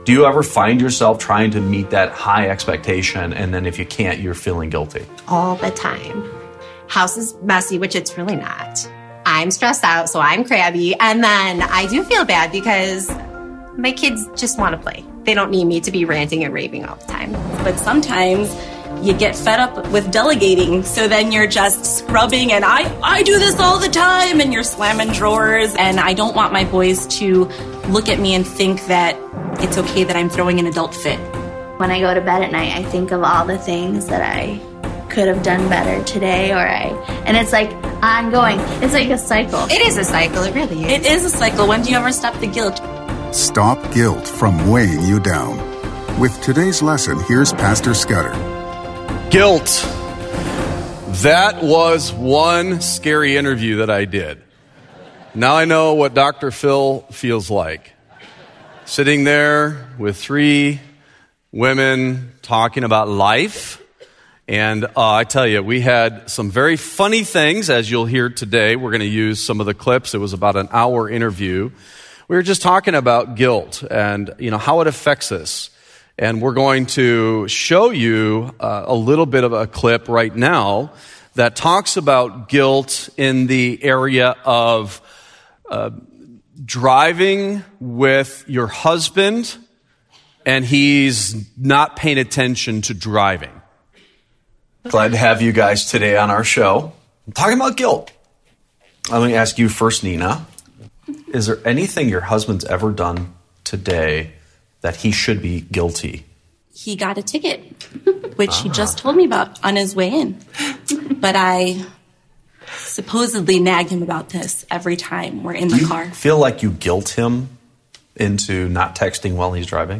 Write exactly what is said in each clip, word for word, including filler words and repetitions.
Do you ever find yourself trying to meet that high expectation, and then if you can't, you're feeling guilty? All the time. House is messy, which it's really not. I'm stressed out, so I'm crabby. And then I do feel bad because my kids just want to play. They don't need me to be ranting and raving all the time. But sometimes you get fed up with delegating, so then you're just scrubbing, and I, I do this all the time, and you're slamming drawers. And I don't want my boys to look at me and think that it's okay that I'm throwing an adult fit. When I go to bed at night, I think of all the things that I could have done better today, or I, and it's like ongoing. It's like a cycle. It is a cycle, it really is. It is a cycle. When do you ever stop the guilt? Stop guilt from weighing you down. With today's lesson, here's Pastor Scudder. Guilt. That was one scary interview that I did. Now I know what Doctor Phil feels like. Sitting there with three women talking about life. And uh, I tell you, we had some very funny things, as you'll hear today. We're going to use some of the clips. It was about an hour interview. We were just talking about guilt and, you know, how it affects us. And we're going to show you uh, a little bit of a clip right now that talks about guilt in the area of uh, driving with your husband and he's not paying attention to driving. Glad to have you guys today on our show. I'm talking about guilt. Let me ask you first, Nina. Is there anything your husband's ever done today that he should be guilty? He got a ticket, which ah. he just told me about on his way in. But I supposedly nag him about this every time we're in the Do you car. Feel like you guilt him into not texting while he's driving?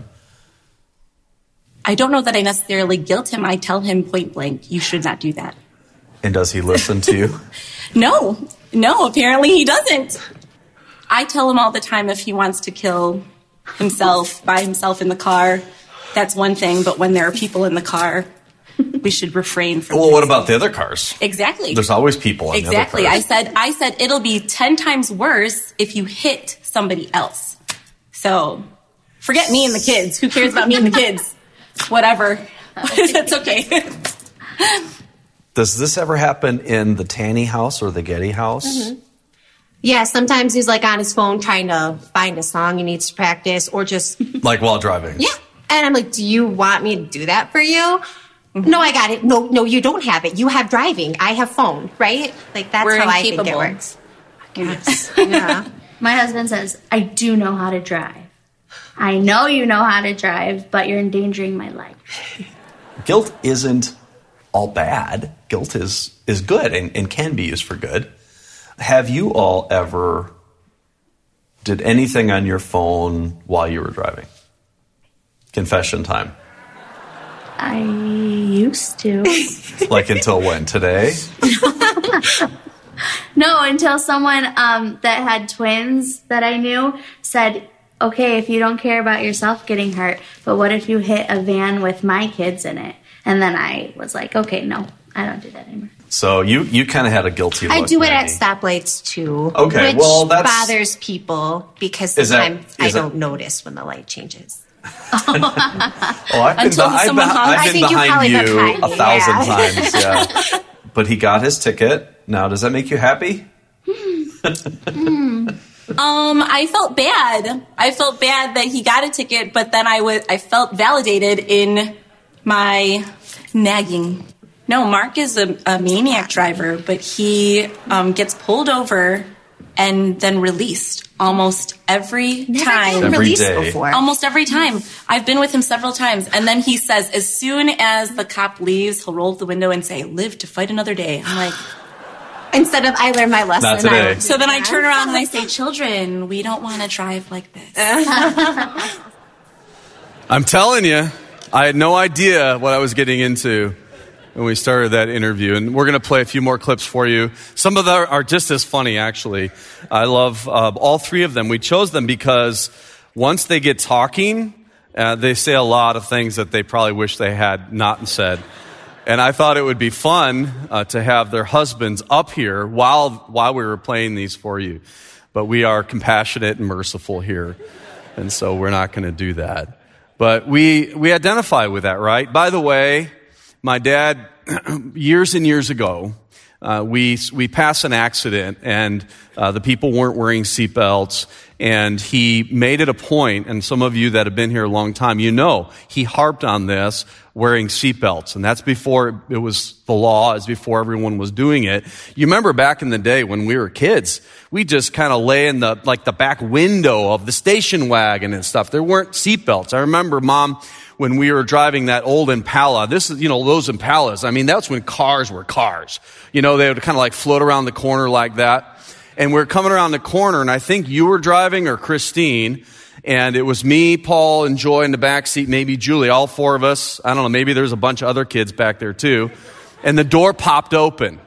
I don't know that I necessarily guilt him. I tell him point blank, you should not do that. And does he listen to you? No, no, apparently he doesn't. I tell him all the time if he wants to kill himself by himself in the car, that's one thing. But when there are people in the car, we should refrain from Well, this. what about the other cars? Exactly. There's always people on exactly. the other cars. Exactly. I said, I said it'll be ten times worse if you hit somebody else. So forget me and the kids. Who cares about me and the kids? Whatever. It's okay. Does this ever happen in the Tanny house or the Getty house? Mm-hmm. Yeah, sometimes he's like on his phone trying to find a song he needs to practice or just... Like while driving? Yeah. And I'm like, do you want me to do that for you? Mm-hmm. No, I got it. No, no, you don't have it. You have driving. I have phone, right? Like, that's We're how incapable. I think it works. Yes. Yeah. My husband says, I do know how to drive. I know you know how to drive, but you're endangering my life. Guilt isn't all bad. Guilt is, is good and, and can be used for good. Have you all ever did anything on your phone while you were driving? Confession time. I used to. Like until when? Today? No, until someone um, that had twins that I knew said, okay, if you don't care about yourself getting hurt, but what if you hit a van with my kids in it? And then I was like, okay, no, I don't do that anymore. So you, you kind of had a guilty look. I do it Maggie. at stoplights too. Okay, which well, that's... bothers people because Is that- sometimes is I that- don't notice when the light changes. Oh, I've been, Until be- I've been, someone honks. I've I been think you behind probably you, been behind a me, thousand yeah. times. Yeah. But he got his ticket. Now, does that make you happy? Um, I felt bad. I felt bad that he got a ticket, but then I was I felt validated in my nagging. No, Mark is a, a maniac driver, but he um, gets pulled over and then released almost every Never time. been Every released day. before. Almost every time. I've been with him several times. And then he says, as soon as the cop leaves, he'll roll up the window and say, live to fight another day. I'm like... Instead of I learned my lesson. Not today. I don't do So then I that. turn around and I say, children, we don't want to drive like this. I'm telling you, I had no idea what I was getting into when we started that interview. And we're going to play a few more clips for you. Some of them are just as funny, actually. I love uh, all three of them. We chose them because once they get talking, uh, they say a lot of things that they probably wish they had not said. And I thought it would be fun uh, to have their husbands up here while while we were playing these for you. But we are compassionate and merciful here. And so we're not going to do that. But we, we identify with that, right? By the way, my dad, years and years ago, uh, we, we passed an accident and, uh, the people weren't wearing seatbelts, and he made it a point, and some of you that have been here a long time, you know, he harped on this, wearing seatbelts, and that's before it was the law, it's before everyone was doing it. You remember back in the day when we were kids, we just kind of lay in the, like the back window of the station wagon and stuff. There weren't seatbelts. I remember, Mom, when we were driving that old Impala, this is, you know, those Impalas, I mean, that's when cars were cars. You know, they would kind of like float around the corner like that. And we're coming around the corner, and I think you were driving, or Christine, and it was me, Paul, and Joy in the back seat, maybe Julie, all four of us. I don't know, maybe there's a bunch of other kids back there too. And the door popped open.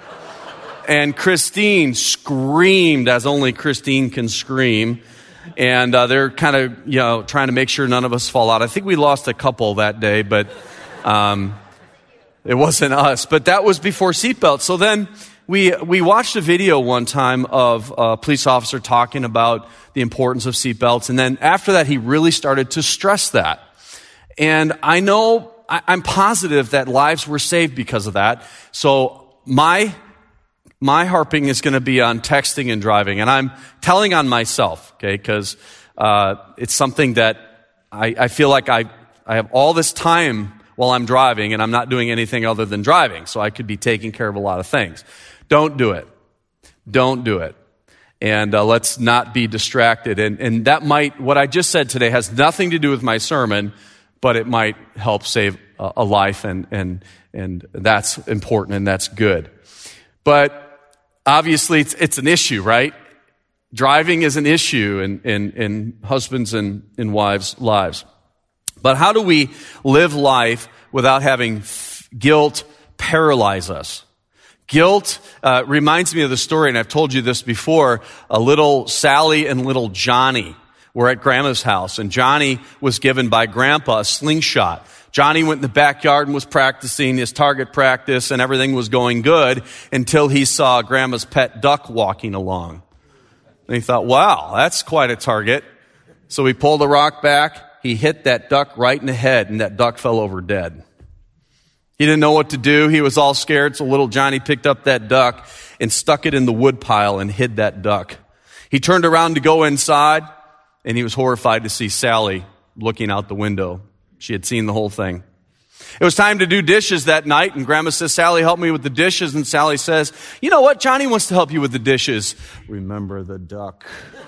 And Christine screamed as only Christine can scream. And uh, they're kind of, you know, trying to make sure none of us fall out. I think we lost a couple that day, but um, it wasn't us. But that was before seatbelts. So then we we watched a video one time of a police officer talking about the importance of seatbelts. And then after that, he really started to stress that. And I know, I, I'm positive that lives were saved because of that. So my My harping is going to be on texting and driving, and I'm telling on myself, okay, because uh, it's something that I, I feel like I, I have all this time while I'm driving, and I'm not doing anything other than driving, so I could be taking care of a lot of things. Don't do it. Don't do it. And uh, let's not be distracted. And, and that might, what I just said today has nothing to do with my sermon, but it might help save a, a life, and, and, and that's important, and that's good. But obviously, it's, it's an issue, right? Driving is an issue in, in, in husbands and in wives' lives. But how do we live life without having f- guilt paralyze us? Guilt uh, reminds me of the story, and I've told you this before. A little Sally and little Johnny were at Grandma's house, and Johnny was given by Grandpa a slingshot. Johnny went in the backyard and was practicing his target practice, and everything was going good until he saw Grandma's pet duck walking along. And he thought, wow, that's quite a target. So he pulled the rock back, he hit that duck right in the head, and that duck fell over dead. He didn't know what to do. He was all scared, so little Johnny picked up that duck and stuck it in the wood pile and hid that duck. He turned around to go inside, and he was horrified to see Sally looking out the window. She had seen the whole thing. It was time to do dishes that night, and Grandma says, Sally, help me with the dishes. And Sally says, you know what? Johnny wants to help you with the dishes. Remember the duck.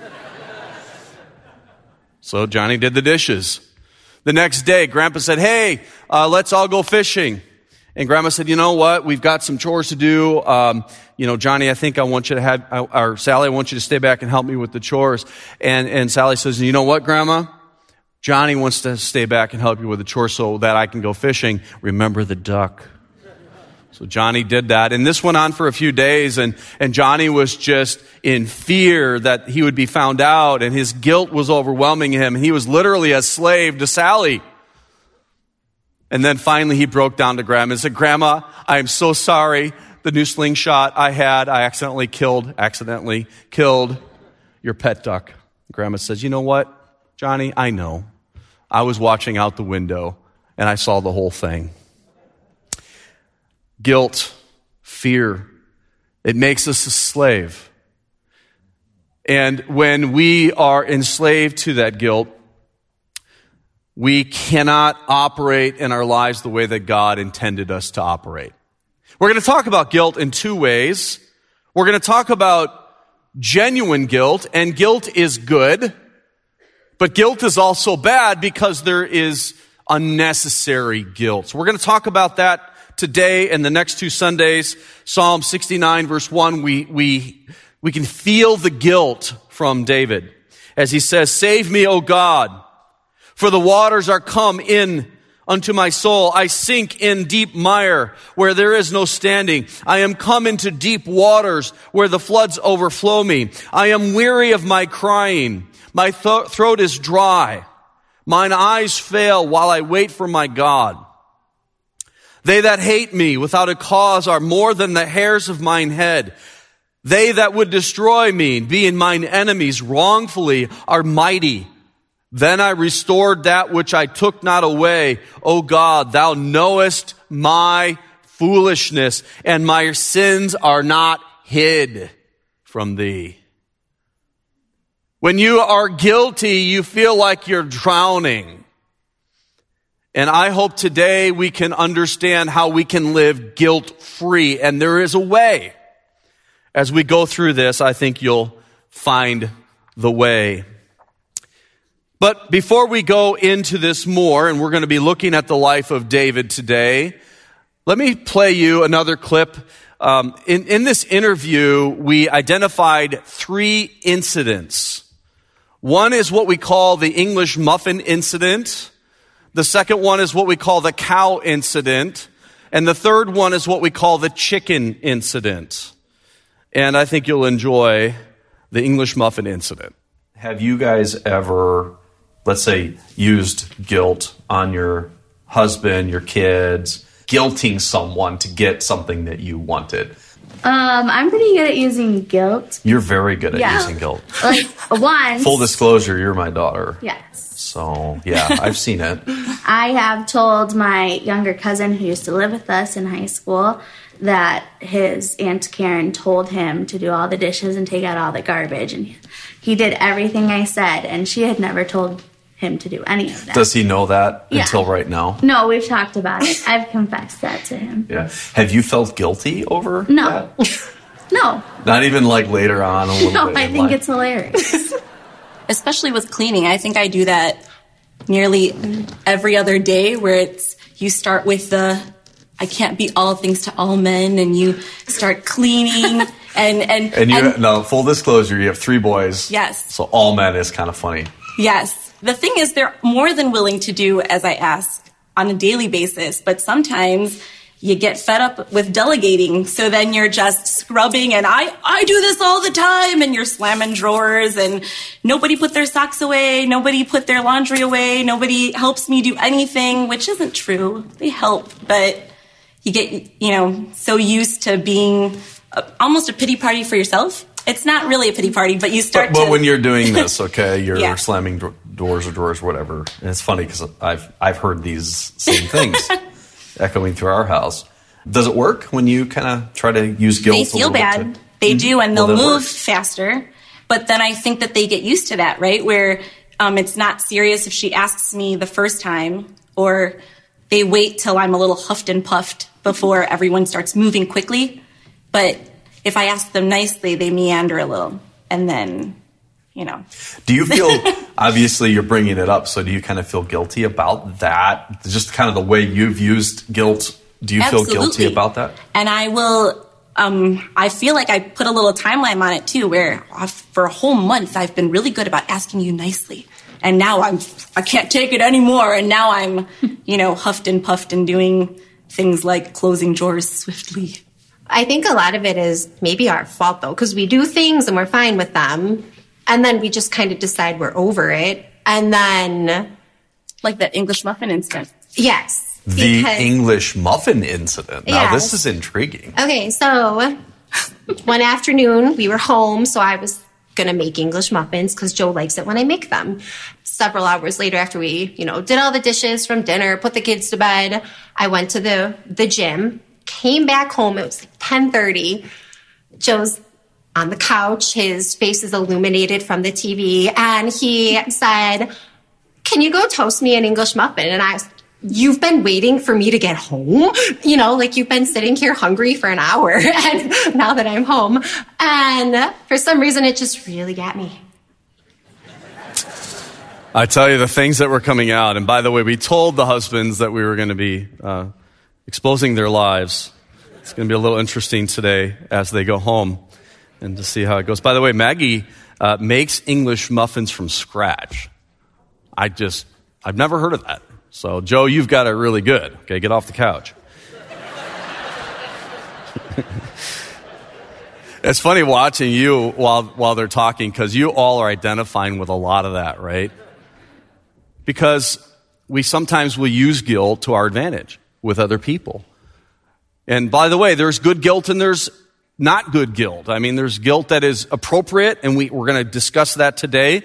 So Johnny did the dishes. The next day, Grandpa said, hey, uh, let's all go fishing. And Grandma said, you know what? We've got some chores to do. Um, you know, Johnny, I think I want you to have, or Sally, I want you to stay back and help me with the chores. And, and Sally says, you know what, Grandma? Johnny wants to stay back and help you with the chores so that I can go fishing. Remember the duck. So Johnny did that. And this went on for a few days, and, and Johnny was just in fear that he would be found out, and his guilt was overwhelming him. He was literally a slave to Sally. And then finally he broke down to Grandma and said, Grandma, I am so sorry. The new slingshot I had, I accidentally killed, accidentally killed your pet duck. Grandma says, you know what, Johnny, I know. I was watching out the window and I saw the whole thing. Guilt, fear, it makes us a slave. And when we are enslaved to that guilt, we cannot operate in our lives the way that God intended us to operate. We're going to talk about guilt in two ways. We're going to talk about genuine guilt, and guilt is good, but guilt is also bad because there is unnecessary guilt. So we're going to talk about that today and the next two Sundays. Psalm sixty-nine verse one, we, we, we can feel the guilt from David as he says, save me, O God, for the waters are come in unto my soul. I sink in deep mire where there is no standing. I am come into deep waters where the floods overflow me. I am weary of my crying. My th- throat is dry. Mine eyes fail while I wait for my God. They that hate me without a cause are more than the hairs of mine head. They that would destroy me, being mine enemies wrongfully, are mighty. Then I restored that which I took not away. O God, thou knowest my foolishness, and my sins are not hid from thee. When you are guilty, you feel like you're drowning. And I hope today we can understand how we can live guilt-free. And there is a way. As we go through this, I think you'll find the way. But before we go into this more, and we're going to be looking at the life of David today, let me play you another clip. Um, in, in this interview, we identified three incidents. One is what we call the English muffin incident. The second one is what we call the cow incident. And the third one is what we call the chicken incident. And I think you'll enjoy the English muffin incident. Have you guys ever, let's say, used guilt on your husband, your kids, guilting someone to get something that you wanted? Um, I'm pretty good at using guilt. You're very good at Yeah. using guilt. Like once. Full disclosure, you're my daughter. Yes. So, yeah, I've seen it. I have told my younger cousin who used to live with us in high school that his Aunt Karen told him to do all the dishes and take out all the garbage. And he did everything I said, and she had never told him to do any of that. Does he know that Yeah. until right now? No, we've talked about it. I've confessed that to him. Yeah. Have you felt guilty over No. that? No. Not even like later on a little No, bit I in think life? it's hilarious. Especially with cleaning. I think I do that nearly every other day, where it's, you start with the, I can't be all things to all men, and you start cleaning and, and, And you, and no, full disclosure, you have three boys. Yes. So all men is kind of funny. yes. The thing is, they're more than willing to do as I ask on a daily basis, but sometimes you get fed up with delegating, so then you're just scrubbing, and I, I do this all the time, and you're slamming drawers, and nobody put their socks away, nobody put their laundry away, nobody helps me do anything, which isn't true. They help, but you get, you know, so used to being a, almost a pity party for yourself. It's not really a pity party, but you start But, but to... when you're doing this, okay, you're Yeah. slamming do- doors or drawers or whatever. And it's funny because I've, I've heard these same things echoing through our house. Does it work when you kind of try to use guilt? They a feel little bit bad. to- They do, and Well, they'll that move works. faster. But then I think that they get used to that, right? Where um, it's not serious if she asks me the first time, or they wait till I'm a little huffed and puffed before everyone starts moving quickly. But if I ask them nicely, they meander a little, and then, you know. Do you feel, obviously you're bringing it up, so do you kind of feel guilty about that? Just kind of the way you've used guilt, do you feel guilty Absolutely. about that? And I will, um, I feel like I put a little timeline on it too, where uh, for a whole month I've been really good about asking you nicely. And now I'm, I can't take it anymore. And now I'm, you know, huffed and puffed and doing things like closing drawers swiftly. I think a lot of it is maybe our fault, though, because we do things and we're fine with them. And then we just kind of decide we're over it. And then, Like that English muffin incident. yes. The because- English muffin incident. Now, Yes. this is intriguing. Okay, so one afternoon we were home, so I was going to make English muffins because Joe likes it when I make them. Several hours later, after we, you know, did all the dishes from dinner, put the kids to bed, I went to the, the gym, came back home. It was like ten thirty. Joe's on the couch. His face is illuminated from the T V. And he said, can you go toast me an English muffin? And I was, you've been waiting for me to get home? You know, like you've been sitting here hungry for an hour. And now that I'm home. And for some reason, it just really got me. I tell you the things that were coming out. And by the way, we told the husbands that we were going to be uh, exposing their lives. It's going to be a little interesting today as they go home and to see how it goes. By the way, Maggie uh, makes English muffins from scratch. I just, I've never heard of that. So, Joe, you've got it really good. Okay, get off the couch. It's funny watching you while while they're talking because you all are identifying with a lot of that, right? Because we sometimes will use guilt to our advantage with other people. And by the way, there's good guilt and there's not good guilt. I mean, there's guilt that is appropriate, and we, we're going to discuss that today.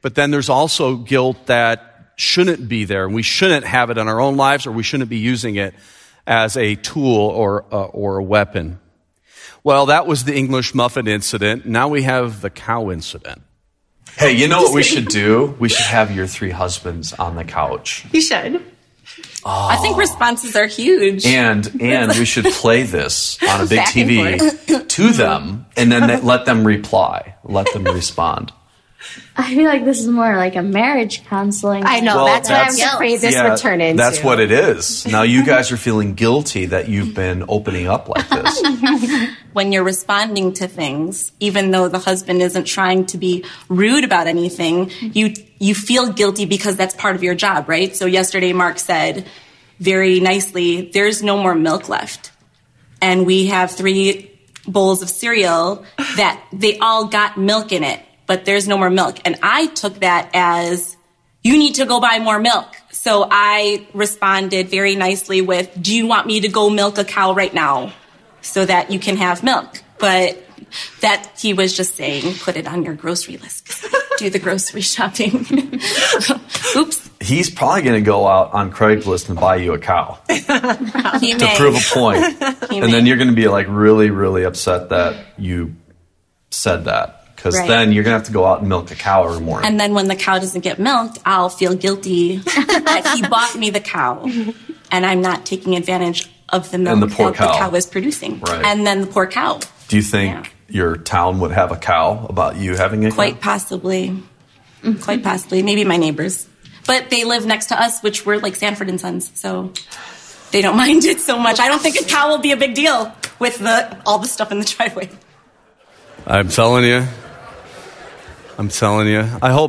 but then there's also guilt that shouldn't be there, and we shouldn't have it in our own lives, or we shouldn't be using it as a tool or uh, or a weapon. Well, that was the English muffin incident. Now we have the cow incident. Hey, you know what we should do? We should have your three husbands on the couch. You should. Oh. I think responses are huge. And and we should play this on a big Back T V to them, and then they, let them reply. Let them respond. I feel like this is more like a marriage counseling. I know. Well, that's, that's- what I'm afraid this Yeah, would turn into. that's what it is. Now you guys are feeling guilty that you've been opening up like this. When you're responding to things, even though the husband isn't trying to be rude about anything, you you feel guilty because that's part of your job, right? So yesterday Mark said very nicely, there's no more milk left. And we have three bowls of cereal that they all got milk in it, but there's no more milk. And I took that as, you need to go buy more milk. So I responded very nicely with, do you want me to go milk a cow right now so that you can have milk? But that he was just saying, put it on your grocery list. 'Cause I do the grocery shopping. Oops. He's probably going to go out on Craigslist and buy you a cow He to may. prove a point. He And may. then you're going to be like really, really upset that you said that. Because Right. then you're going to have to go out and milk a cow every morning. And then when the cow doesn't get milked, I'll feel guilty that he bought me the cow and I'm not taking advantage of the milk And the poor that cow. the cow is producing. Right. And then the poor cow. Do you think Yeah. your town would have a cow about you having a Quite cow? possibly. Quite possibly. Maybe my neighbors. But they live next to us, which we're like Sanford and Sons. So they don't mind it so much. I don't think a cow will be a big deal with the all the stuff in the driveway. I'm telling you. I'm telling you. I hope.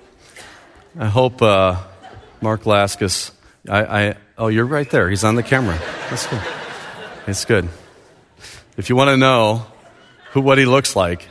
I hope uh, Mark Laskus. I, I. Oh, you're right there. He's on the camera. That's good. It's good. If you want to know who what he looks like.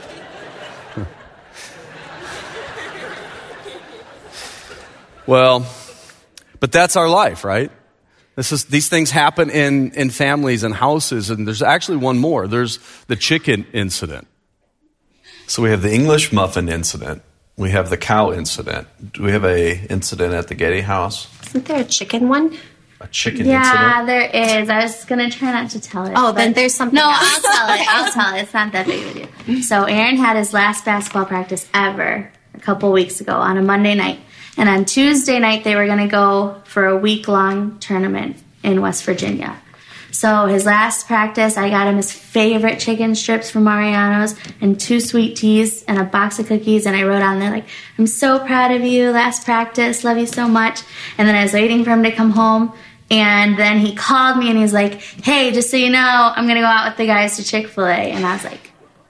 Well, but that's our life, right? This is these things happen in in families and houses, and there's actually one more. There's the chicken incident. So we have the English muffin incident. We have the cow incident. Do we have a incident at the Getty house? Isn't there a chicken one? A chicken Yeah, incident? there is. I was gonna try not to tell it. Oh, then but- there's something No, else. I'll tell it. I'll tell it. It's not that big of a deal. So Aaron had his last basketball practice ever a couple weeks ago on a Monday night, and on Tuesday night they were gonna go for a week long tournament in West Virginia. So his last practice, I got him his favorite chicken strips from Mariano's and two sweet teas and a box of cookies. And I wrote on there, like, I'm so proud of you. Last practice. Love you so much. And then I was waiting for him to come home. And then he called me and he's like, hey, just so you know, I'm going to go out with the guys to Chick-fil-A. And I was like,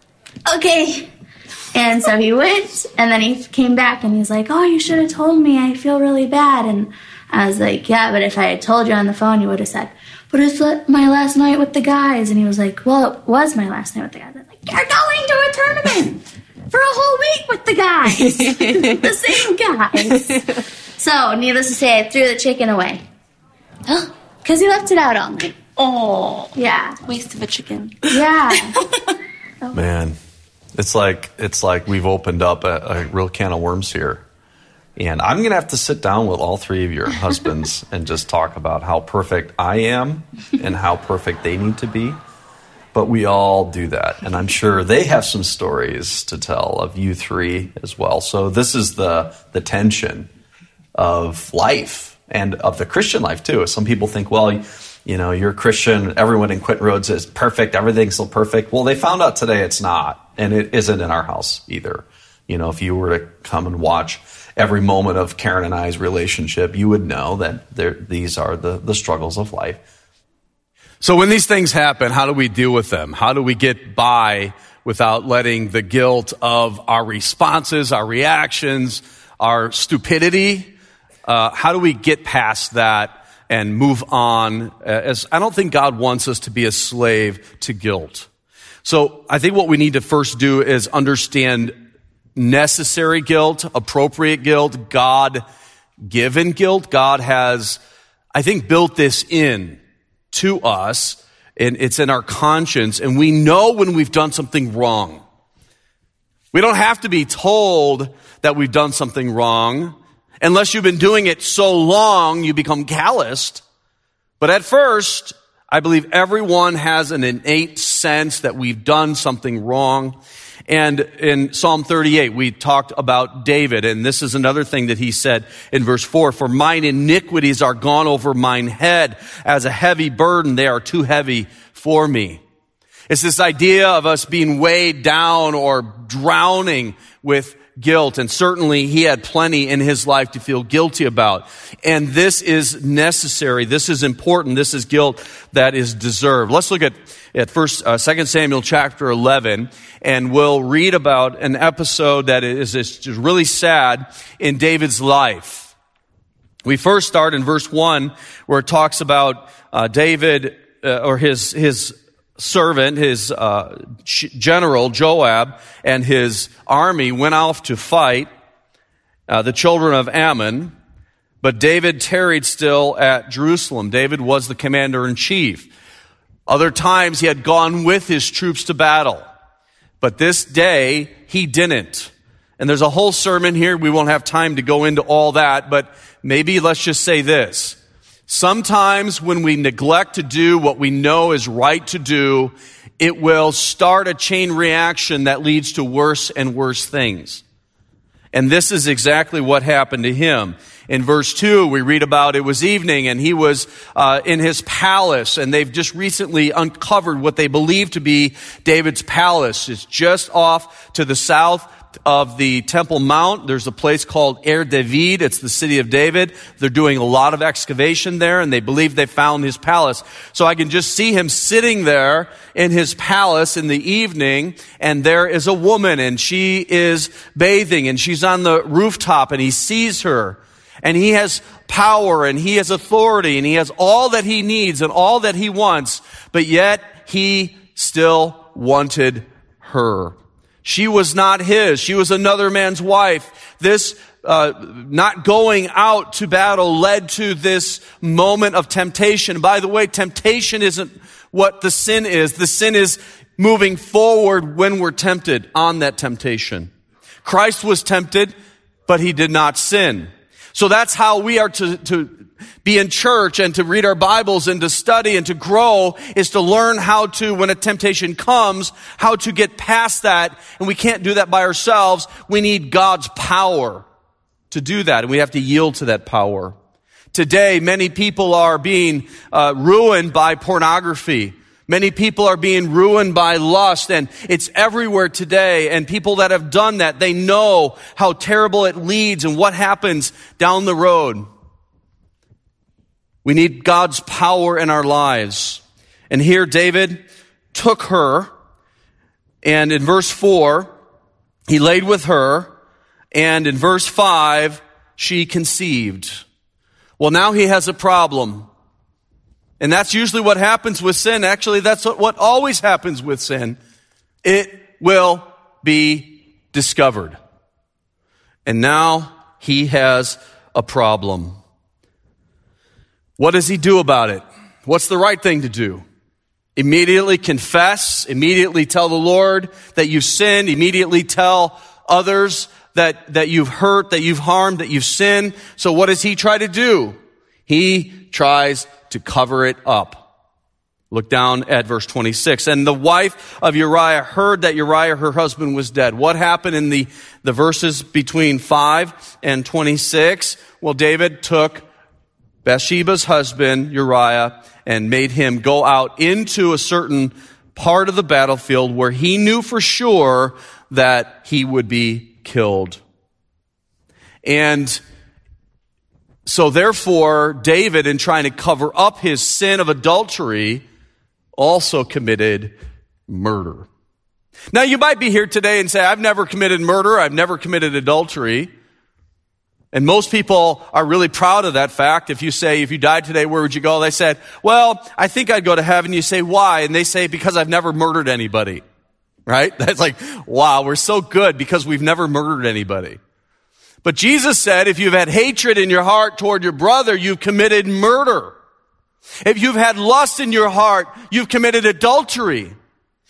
okay. And so he went, and then he came back and he's like, oh, you should have told me. I feel really bad. And I was like, yeah, but if I had told you on the phone, you would have said, but it's my last night with the guys. And he was like, well, it was my last night with the guys. I was like, you're going to a tournament for a whole week with the guys. The same guys. So, needless to say, I threw the chicken away. Because he left it out all night. Oh, Yeah. waste of a chicken. Yeah. Man, it's like it's like we've opened up a, a real can of worms here. And I'm going to have to sit down with all three of your husbands and just talk about how perfect I am and how perfect they need to be. But we all do that. And I'm sure they have some stories to tell of you three as well. So this is the the tension of life and of the Christian life, too. Some people think, well, you know, you're a Christian. Everyone in Quinton Roads is perfect. Everything's so perfect. Well, they found out today it's not. And it isn't in our house either. You know, if you were to come and watch every moment of Karen and I's relationship, you would know that there, these are the, the struggles of life. So when these things happen, how do we deal with them? How do we get by without letting the guilt of our responses, our reactions, our stupidity, uh, how do we get past that and move on? As I don't think God wants us to be a slave to guilt. So I think what we need to first do is understand necessary guilt, appropriate guilt, God-given guilt. God has, I think, built this in to us, and it's in our conscience, and we know when we've done something wrong. We don't have to be told that we've done something wrong. Unless you've been doing it so long, you become calloused. But at first, I believe everyone has an innate sense that we've done something wrong. And in Psalm thirty-eight, we talked about David, and this is another thing that he said in verse four, "For mine iniquities are gone over mine head. As a heavy burden, they are too heavy for me." It's this idea of us being weighed down or drowning with guilt, and certainly he had plenty in his life to feel guilty about. And this is necessary. This is important. This is guilt that is deserved. Let's look at at first, uh, Second Samuel chapter eleven, and we'll read about an episode that is, is just really sad in David's life. We first start in verse one, where it talks about uh, David uh, or his his servant, his uh, general Joab, and his army went off to fight uh, the children of Ammon, but David tarried still at Jerusalem. David was the commander in chief. Other times he had gone with his troops to battle, but this day he didn't. And there's a whole sermon here. We won't have time to go into all that, but maybe let's just say this. Sometimes when we neglect to do what we know is right to do, it will start a chain reaction that leads to worse and worse things. And this is exactly what happened to him. In verse two, we read about it was evening and he was uh, in his palace, and they've just recently uncovered what they believe to be David's palace. It's just off to the south of the Temple Mount. There's a place called Er David. It's the city of David. They're doing a lot of excavation there, and they believe they found his palace. So I can just see him sitting there in his palace in the evening, and there is a woman, and she is bathing, and she's on the rooftop, and he sees her, and he has power, and he has authority, and he has all that he needs and all that he wants, but yet he still wanted her. She was not his. She was another man's wife. This uh, not going out to battle led to this moment of temptation. By the way, temptation isn't what the sin is. The sin is moving forward when we're tempted on that temptation. Christ was tempted, but he did not sin. So that's how we are to, to be in church and to read our Bibles and to study and to grow, is to learn how to, when a temptation comes, how to get past that. And we can't do that by ourselves. We need God's power to do that, and we have to yield to that power. Today, many people are being uh, ruined by pornography. Many people are being ruined by lust, and it's everywhere today. And people that have done that, they know how terrible it leads and what happens down the road. We need God's power in our lives. And here David took her, and in verse four, he laid with her, and in verse five, she conceived. Well, now he has a problem. And that's usually what happens with sin. Actually, that's what always happens with sin. It will be discovered. And now he has a problem. What does he do about it? What's the right thing to do? Immediately confess, immediately tell the Lord that you've sinned, immediately tell others that, that you've hurt, that you've harmed, that you've sinned. So what does he try to do? He tries to cover it up. Look down at verse twenty-six. And the wife of Uriah heard that Uriah, her husband, was dead. What happened in the, the verses between five and twenty-six? Well, David took Bathsheba's husband, Uriah, and made him go out into a certain part of the battlefield where he knew for sure that he would be killed. And so therefore, David, in trying to cover up his sin of adultery, also committed murder. Now, you might be here today and say, I've never committed murder, I've never committed adultery. And most people are really proud of that fact. If you say, if you died today, where would you go? They said, well, I think I'd go to heaven. You say, why? And they say, because I've never murdered anybody. Right? That's like, wow, we're so good because we've never murdered anybody. But Jesus said, if you've had hatred in your heart toward your brother, you've committed murder. If you've had lust in your heart, you've committed adultery.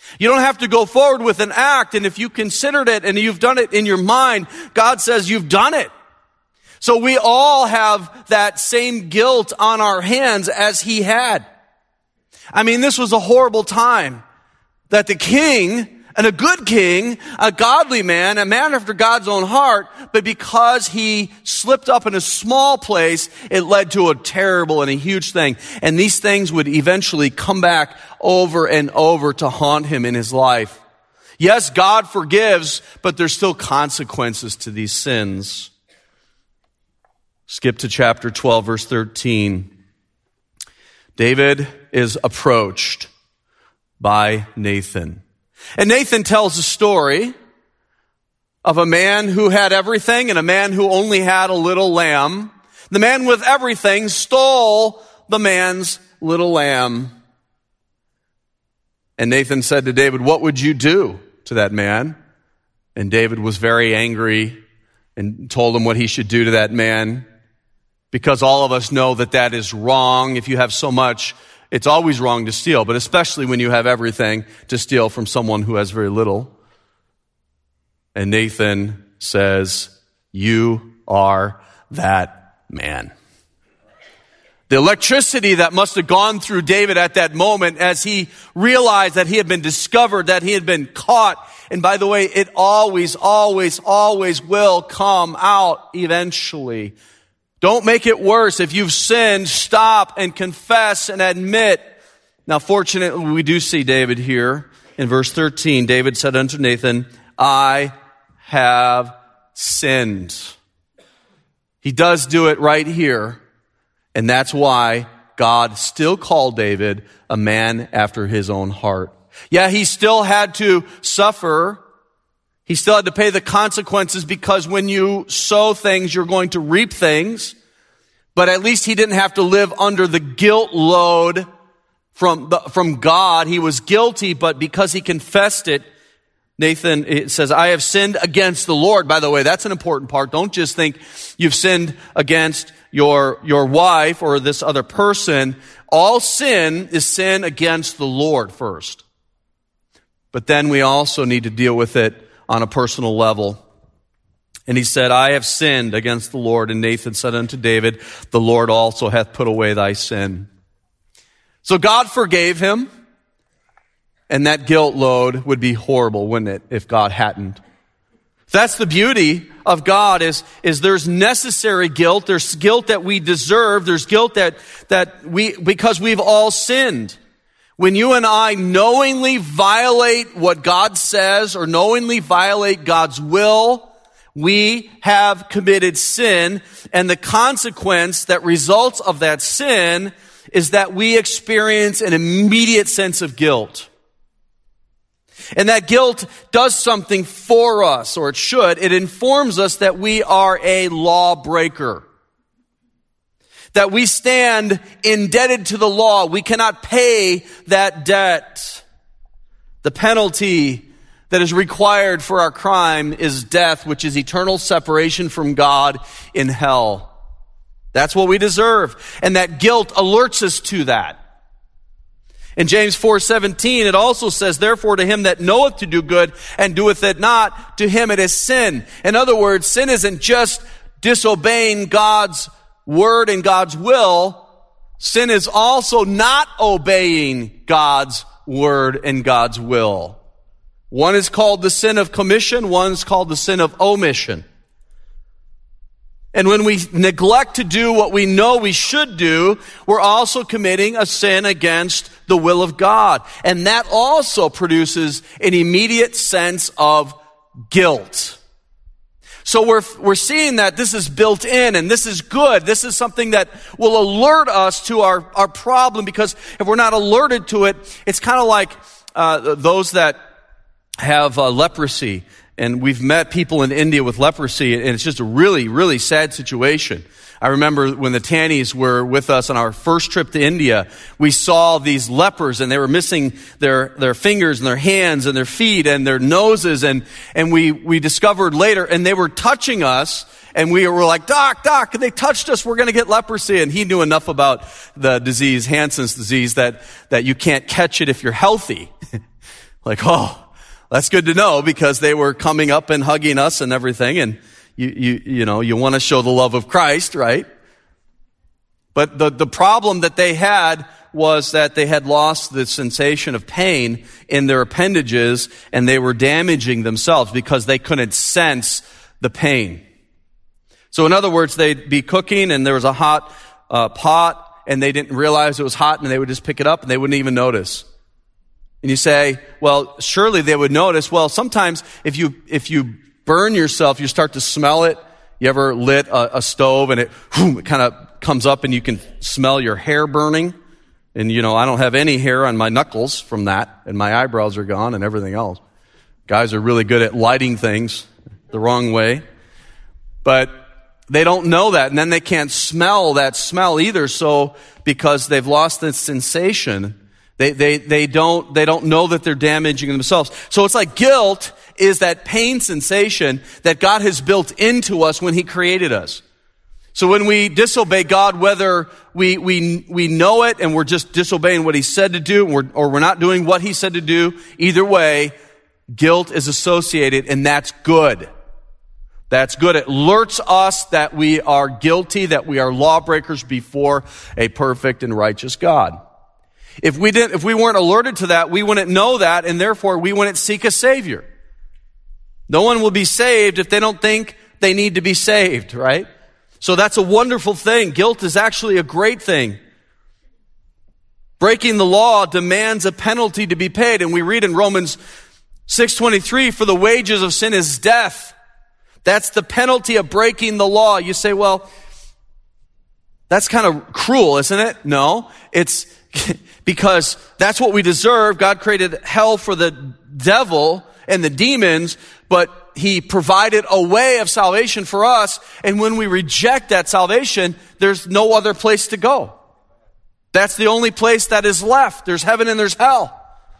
You don't have to go forward with an act, and if you considered it and you've done it in your mind, God says you've done it. So we all have that same guilt on our hands as he had. I mean, this was a horrible time that the king, and a good king, a godly man, a man after God's own heart, but because he slipped up in a small place, it led to a terrible and a huge thing. And these things would eventually come back over and over to haunt him in his life. Yes, God forgives, but there's still consequences to these sins. Skip to chapter twelve, verse thirteen. David is approached by Nathan. And Nathan tells a story of a man who had everything and a man who only had a little lamb. The man with everything stole the man's little lamb. And Nathan said to David, "What would you do to that man?" And David was very angry and told him what he should do to that man. Because all of us know that that is wrong. If you have so much, it's always wrong to steal, but especially when you have everything, to steal from someone who has very little. And Nathan says, "You are that man." The electricity that must have gone through David at that moment as he realized that he had been discovered, that he had been caught. And by the way, it always, always, always will come out eventually. Don't make it worse. If you've sinned, stop and confess and admit. Now, fortunately, we do see David here. In verse thirteen, David said unto Nathan, "I have sinned." He does do it right here. And that's why God still called David a man after his own heart. Yeah, he still had to suffer. He still had to pay the consequences, because when you sow things, you're going to reap things. But at least he didn't have to live under the guilt load from the, from God. He was guilty, but because he confessed it, Nathan, it says, "I have sinned against the Lord." By the way, that's an important part. Don't just think you've sinned against your, your wife or this other person. All sin is sin against the Lord first. But then we also need to deal with it on a personal level. And he said, "I have sinned against the Lord." And Nathan said unto David, "The Lord also hath put away thy sin." So God forgave him. And that guilt load would be horrible, wouldn't it, if God hadn't? That's the beauty of God, is, is there's necessary guilt. There's guilt that we deserve. There's guilt that, that we, because we've all sinned. When you and I knowingly violate what God says or knowingly violate God's will, we have committed sin, and the consequence that results of that sin is that we experience an immediate sense of guilt. And that guilt does something for us, or it should. It informs us that we are a lawbreaker. That we stand indebted to the law. We cannot pay that debt. The penalty that is required for our crime is death, which is eternal separation from God in hell. That's what we deserve. And that guilt alerts us to that. In James four seventeen, it also says, "Therefore to him that knoweth to do good and doeth it not, to him it is sin." In other words, sin isn't just disobeying God's word and God's will. Sin is also not obeying God's word and God's will. One is called the sin of commission, one is called the sin of omission. And when we neglect to do what we know we should do, we're also committing a sin against the will of God. And that also produces an immediate sense of guilt. So we're, we're seeing that this is built in, and this is good. This is something that will alert us to our, our problem, because if we're not alerted to it, it's kind of like uh, those that have uh, leprosy. And we've met people in India with leprosy, and it's just a really, really sad situation. I remember when the Tannies were with us on our first trip to India, we saw these lepers, and they were missing their, their fingers and their hands and their feet and their noses, and, and we, we discovered later, and they were touching us, and we were like, Doc, Doc, they touched us, we're going to get leprosy. And he knew enough about the disease, Hansen's disease, that, that you can't catch it if you're healthy. Like, oh, that's good to know, because they were coming up and hugging us and everything, and you, you, you know, you want to show the love of Christ, right? But the, the problem that they had was that they had lost the sensation of pain in their appendages, and they were damaging themselves because they couldn't sense the pain. So in other words, they'd be cooking and there was a hot uh, pot, and they didn't realize it was hot, and they would just pick it up and they wouldn't even notice. And you say, well, surely they would notice. Well, sometimes if you if you burn yourself, you start to smell it. You ever lit a, a stove and it, whoom, it kind of comes up and you can smell your hair burning? And, you know, I don't have any hair on my knuckles from that, and my eyebrows are gone and everything else. Guys are really good at lighting things the wrong way. But they don't know that, and then they can't smell that smell either, so because they've lost the sensation, they, they, they don't, they don't know that they're damaging themselves. So it's like guilt is that pain sensation that God has built into us when He created us. So when we disobey God, whether we, we, we know it and we're just disobeying what He said to do, or, or we're not doing what He said to do, either way, guilt is associated, and that's good. That's good. It alerts us that we are guilty, that we are lawbreakers before a perfect and righteous God. If we didn't, if we weren't alerted to that, we wouldn't know that, and therefore we wouldn't seek a Savior. No one will be saved if they don't think they need to be saved, right? So that's a wonderful thing. Guilt is actually a great thing. Breaking the law demands a penalty to be paid, and we read in Romans six twenty-three, for the wages of sin is death. That's the penalty of breaking the law. You say, well, that's kind of cruel, isn't it? No, it's because that's what we deserve. God created hell for the devil and the demons, but He provided a way of salvation for us. And when we reject that salvation, there's no other place to go. That's the only place that is left. There's heaven and there's hell.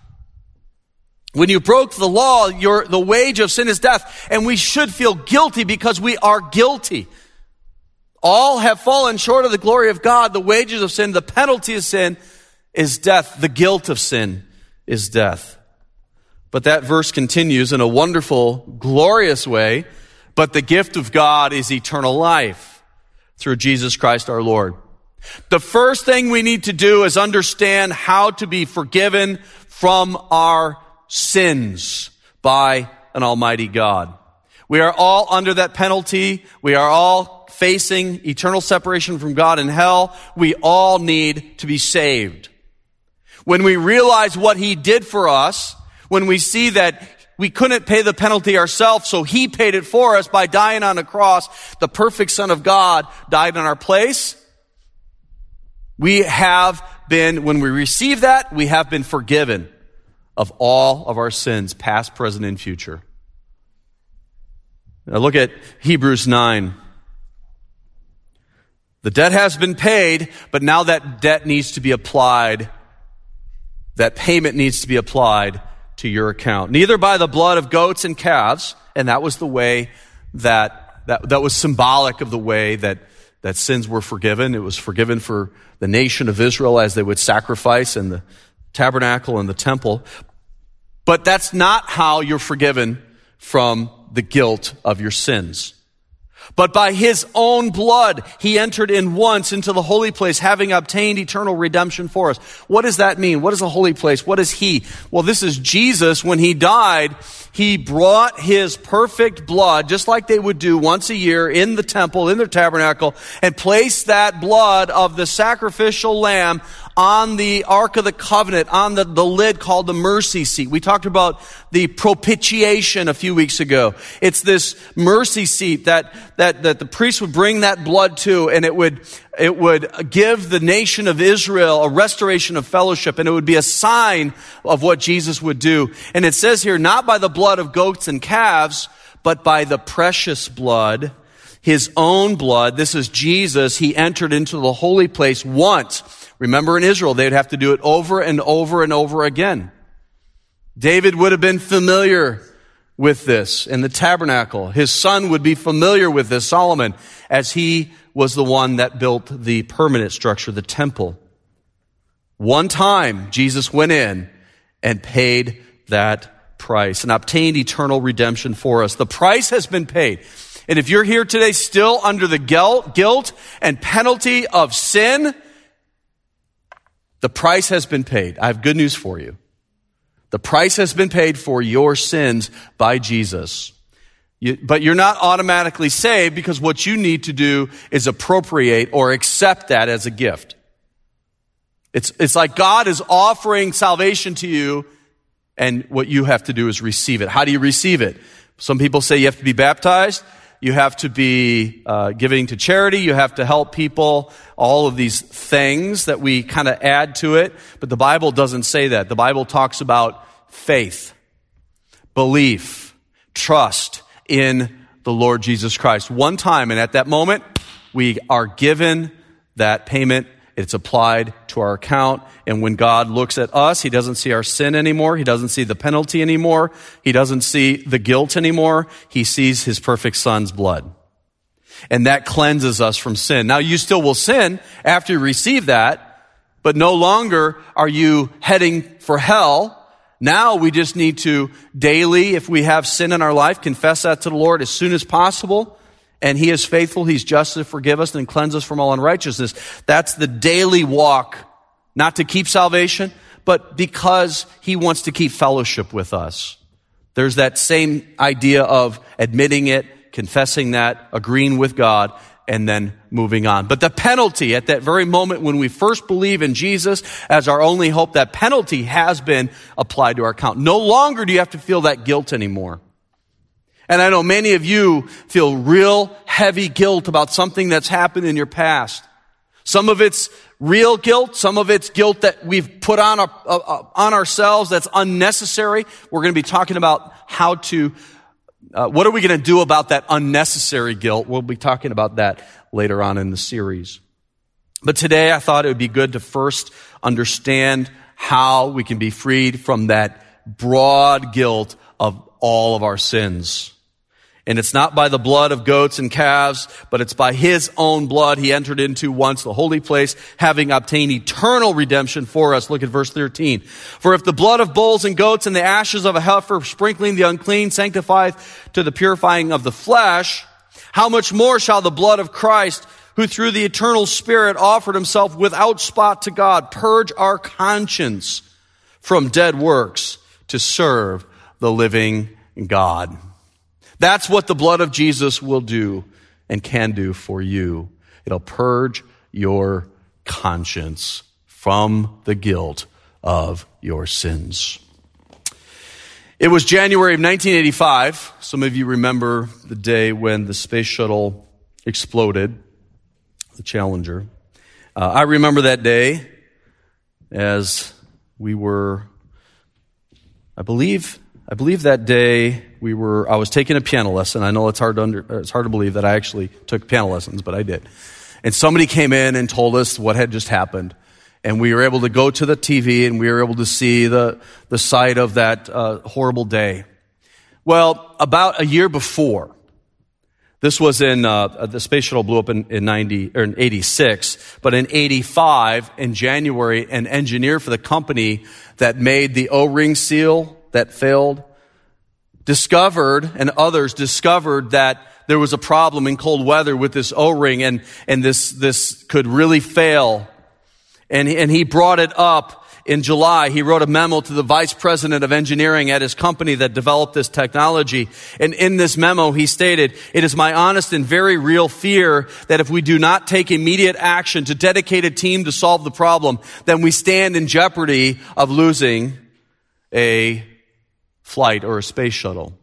When you broke the law, your, the wage of sin is death. And we should feel guilty because we are guilty. All have fallen short of the glory of God. The wages of sin, the penalty of sin is death. The guilt of sin is death. But that verse continues in a wonderful, glorious way. But the gift of God is eternal life through Jesus Christ our Lord. The first thing we need to do is understand how to be forgiven from our sins by an almighty God. We are all under that penalty. We are all facing eternal separation from God in hell. We all need to be saved. When we realize what He did for us, when we see that we couldn't pay the penalty ourselves, so He paid it for us by dying on a cross, the perfect Son of God died in our place, we have been, when we receive that, we have been forgiven of all of our sins, past, present, and future. Now look at Hebrews nine. The debt has been paid, but now that debt needs to be applied. That payment needs to be applied to your account. Neither by the blood of goats and calves, and that was the way that, that, that was symbolic of the way that, that sins were forgiven. It was forgiven for the nation of Israel as they would sacrifice in the tabernacle and the temple. But that's not how you're forgiven from the guilt of your sins. But by His own blood, He entered in once into the holy place, having obtained eternal redemption for us. What does that mean? What is the holy place? What is He? Well, this is Jesus. When He died, He brought His perfect blood, just like they would do once a year in the temple, in their tabernacle, and placed that blood of the sacrificial lamb on the Ark of the Covenant, on the, the lid called the mercy seat. We talked about the propitiation a few weeks ago. It's this mercy seat that, that, that the priest would bring that blood to, and it would, it would give the nation of Israel a restoration of fellowship, and it would be a sign of what Jesus would do. And it says here, not by the blood of goats and calves, but by the precious blood, His own blood. This is Jesus. He entered into the holy place once. Remember, in Israel, they'd have to do it over and over and over again. David would have been familiar with this in the tabernacle. His son would be familiar with this, Solomon, as he was the one that built the permanent structure, the temple. One time, Jesus went in and paid that price and obtained eternal redemption for us. The price has been paid. And if you're here today still under the guilt and penalty of sin, the price has been paid. I have good news for you. The price has been paid for your sins by Jesus. You, but you're not automatically saved, because what you need to do is appropriate or accept that as a gift. It's, it's like God is offering salvation to you, and what you have to do is receive it. How do you receive it? Some people say you have to be baptized. You have to be uh, giving to charity. You have to help people. All of these things that we kind of add to it. But the Bible doesn't say that. The Bible talks about faith, belief, trust in the Lord Jesus Christ. One time, and at that moment, we are given that payment. It's applied to our account. And when God looks at us, He doesn't see our sin anymore. He doesn't see the penalty anymore. He doesn't see the guilt anymore. He sees His perfect Son's blood. And that cleanses us from sin. Now, you still will sin after you receive that, but no longer are you heading for hell. Now we just need to daily, if we have sin in our life, confess that to the Lord as soon as possible. And He is faithful. He's just to forgive us and cleanse us from all unrighteousness. That's the daily walk, not to keep salvation, but because He wants to keep fellowship with us. There's that same idea of admitting it, confessing that, agreeing with God, and then moving on. But the penalty at that very moment when we first believe in Jesus as our only hope, that penalty has been applied to our account. No longer do you have to feel that guilt anymore. And I know many of you feel real heavy guilt about something that's happened in your past. Some of it's real guilt. Some of it's guilt that we've put on, our, uh, on ourselves that's unnecessary. We're going to be talking about how to, uh, what are we going to do about that unnecessary guilt? We'll be talking about that later on in the series. But today I thought it would be good to first understand how we can be freed from that broad guilt of all of our sins. And it's not by the blood of goats and calves, but it's by His own blood He entered into once the holy place, having obtained eternal redemption for us. Look at verse thirteen. For if the blood of bulls and goats and the ashes of a heifer sprinkling the unclean sanctifieth to the purifying of the flesh, how much more shall the blood of Christ, who through the eternal Spirit offered Himself without spot to God, purge our conscience from dead works to serve the living God. That's what the blood of Jesus will do and can do for you. It'll purge your conscience from the guilt of your sins. It was January of nineteen eighty-five. Some of you remember the day when the space shuttle exploded, the Challenger. Uh, I remember that day as we were, I believe, I believe that day we were, I was taking a piano lesson. I know it's hard to under, it's hard to believe that I actually took piano lessons, but I did. And somebody came in and told us what had just happened. And we were able to go to the T V and we were able to see the, the site of that uh, horrible day. Well, about a year before, this was in, uh, the space shuttle blew up in, in ninety, or in eighty-six, but in eighty-five, in January, an engineer for the company that made the O-ring seal that failed, discovered, and others discovered that there was a problem in cold weather with this O-ring, and, and this, this could really fail. And, and he brought it up in July. He wrote a memo to the vice president of engineering at his company that developed this technology. And in this memo, he stated, "It is my honest and very real fear that if we do not take immediate action to dedicate a team to solve the problem, then we stand in jeopardy of losing a flight or a space shuttle."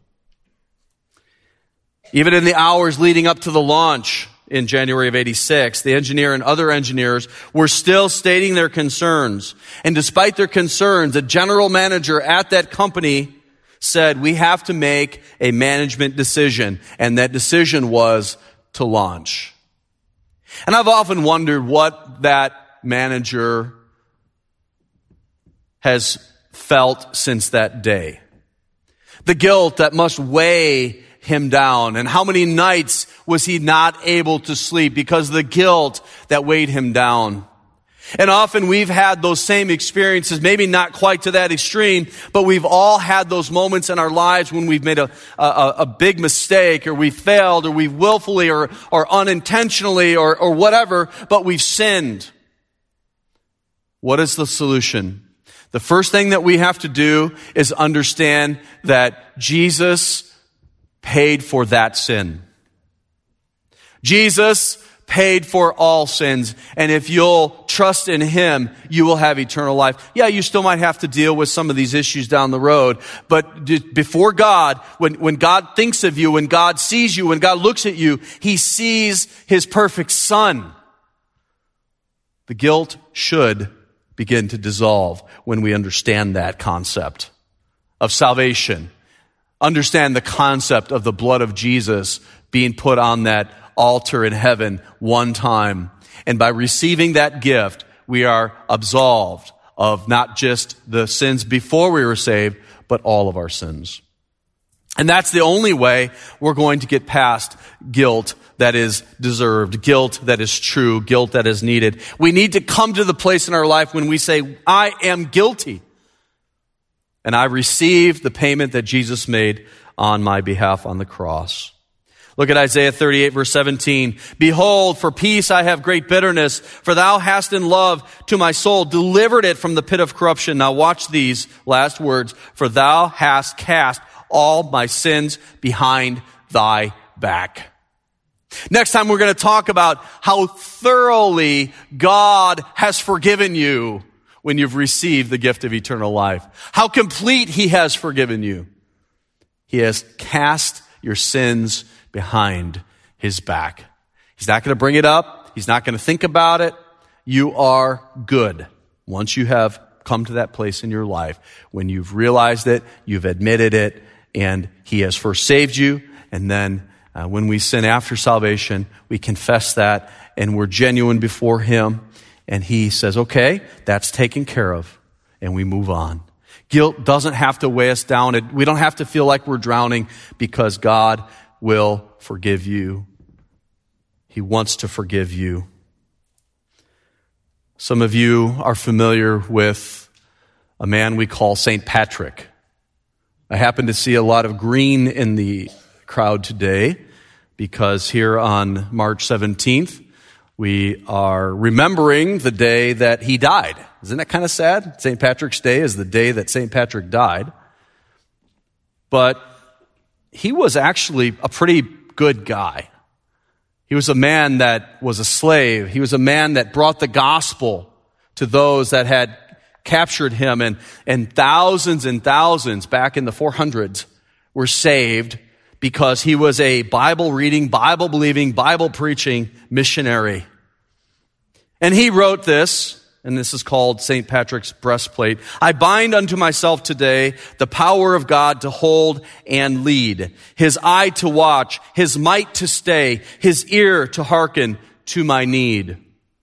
Even in the hours leading up to the launch in January of eighty-six, the engineer and other engineers were still stating their concerns. And despite their concerns, a general manager at that company said, "We have to make a management decision." And that decision was to launch. And I've often wondered what that manager has felt since that day. The guilt that must weigh him down. And how many nights was he not able to sleep because of the guilt that weighed him down? And often we've had those same experiences, maybe not quite to that extreme, but we've all had those moments in our lives when we've made a, a, a big mistake, or we've failed, or we've willfully or, or unintentionally or, or whatever, but we've sinned. What is the solution? The first thing that we have to do is understand that Jesus paid for that sin. Jesus paid for all sins. And if you'll trust in Him, you will have eternal life. Yeah, you still might have to deal with some of these issues down the road. But before God, when, when God thinks of you, when God sees you, when God looks at you, He sees His perfect Son. The guilt should begin to dissolve when we understand that concept of salvation. Understand the concept of the blood of Jesus being put on that altar in heaven one time. And by receiving that gift, we are absolved of not just the sins before we were saved, but all of our sins. And that's the only way we're going to get past guilt that is deserved, guilt that is true, guilt that is needed. We need to come to the place in our life when we say, I am guilty. And I receive the payment that Jesus made on my behalf on the cross. Look at Isaiah thirty-eight, verse seventeen. Behold, for peace I have great bitterness, for thou hast in love to my soul delivered it from the pit of corruption. Now watch these last words. For thou hast cast all my sins behind thy back. Next time we're going to talk about how thoroughly God has forgiven you when you've received the gift of eternal life. How complete He has forgiven you. He has cast your sins behind His back. He's not going to bring it up. He's not going to think about it. You are good once you have come to that place in your life when you've realized it, you've admitted it, and He has first saved you. And then uh, when we sin after salvation, we confess that and we're genuine before Him. And He says, okay, that's taken care of. And we move on. Guilt doesn't have to weigh us down. It, we don't have to feel like we're drowning because God will forgive you. He wants to forgive you. Some of you are familiar with a man we call Saint Patrick. I happen to see a lot of green in the crowd today because here on March seventeenth, we are remembering the day that he died. Isn't that kind of sad? Saint Patrick's Day is the day that Saint Patrick died. But he was actually a pretty good guy. He was a man that was a slave. He was a man that brought the gospel to those that had captured him. And, and thousands and thousands back in the four hundreds were saved because he was a Bible-reading, Bible-believing, Bible-preaching missionary. And he wrote this, and this is called Saint Patrick's breastplate. I bind unto myself today the power of God to hold and lead, His eye to watch, His might to stay, His ear to hearken to my need.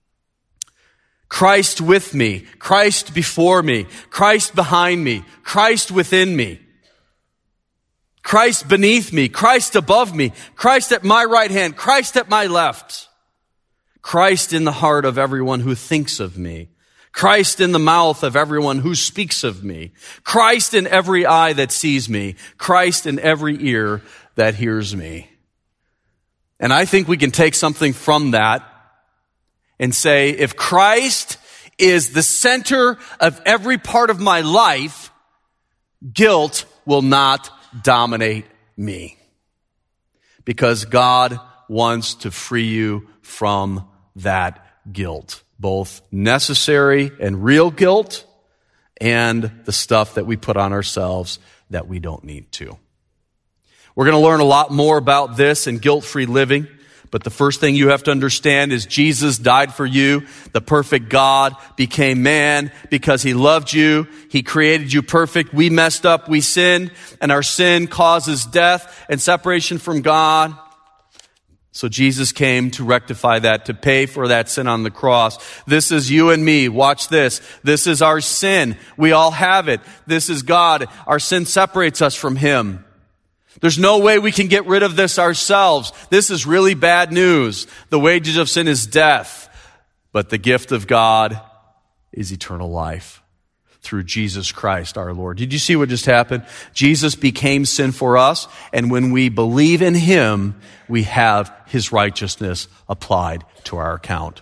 Christ with me, Christ before me, Christ behind me, Christ within me, Christ beneath me, Christ above me, Christ at my right hand, Christ at my left. Christ in the heart of everyone who thinks of me. Christ in the mouth of everyone who speaks of me. Christ in every eye that sees me. Christ in every ear that hears me. And I think we can take something from that and say, if Christ is the center of every part of my life, guilt will not dominate me. Because God wants to free you from that guilt, both necessary and real guilt and the stuff that we put on ourselves that we don't need to. We're going to learn a lot more about this in guilt-free living, but the first thing you have to understand is Jesus died for you. The perfect God became man because He loved you. He created you perfect. We messed up, we sinned, and our sin causes death and separation from God. So Jesus came to rectify that, to pay for that sin on the cross. This is you and me. Watch this. This is our sin. We all have it. This is God. Our sin separates us from Him. There's no way we can get rid of this ourselves. This is really bad news. The wages of sin is death, but the gift of God is eternal life through Jesus Christ our Lord. Did you see what just happened? Jesus became sin for us, and when we believe in him, we have his righteousness applied to our account.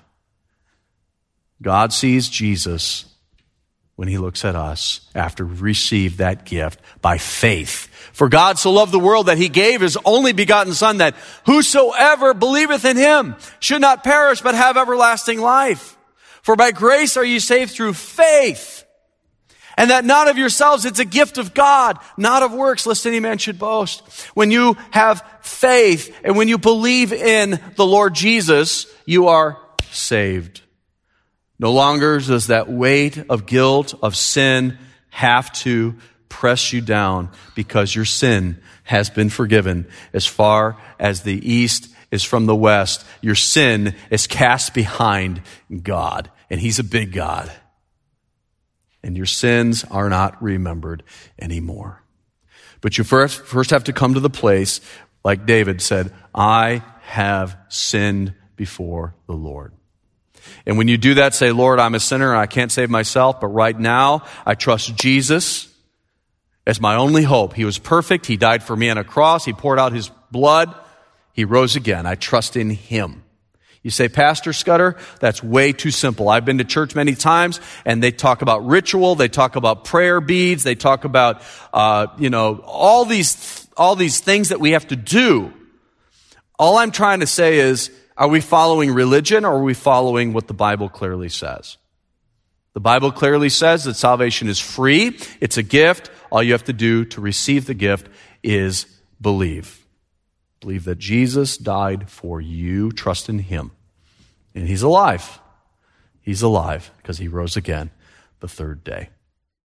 God sees Jesus when he looks at us after we receive that gift by faith. For God so loved the world that he gave his only begotten Son, that whosoever believeth in him should not perish but have everlasting life. For by grace are you saved through faith. And that not of yourselves, it's a gift of God, not of works, lest any man should boast. When you have faith and when you believe in the Lord Jesus, you are saved. No longer does that weight of guilt, of sin, have to press you down, because your sin has been forgiven. As far as the east is from the west, your sin is cast behind God, and he's a big God. And your sins are not remembered anymore. But you first, first have to come to the place, like David said, I have sinned before the Lord. And when you do that, say, Lord, I'm a sinner and I can't save myself, but right now I trust Jesus as my only hope. He was perfect. He died for me on a cross. He poured out his blood. He rose again. I trust in him. You say, Pastor Scudder, that's way too simple. I've been to church many times, and they talk about ritual. They talk about prayer beads. They talk about, uh, you know, all these, all these things that we have to do. All I'm trying to say is, are we following religion, or are we following what the Bible clearly says? The Bible clearly says that salvation is free. It's a gift. All you have to do to receive the gift is believe. Believe that Jesus died for you. Trust in him. And he's alive. He's alive because he rose again the third day.